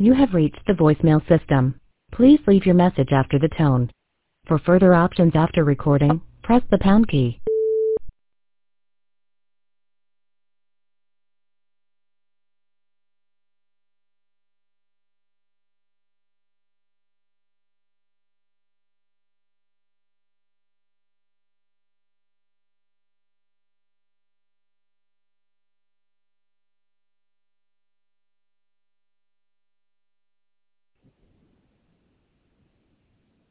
You have reached the voicemail system. Please leave your message after the tone. For further options after recording, press the pound key.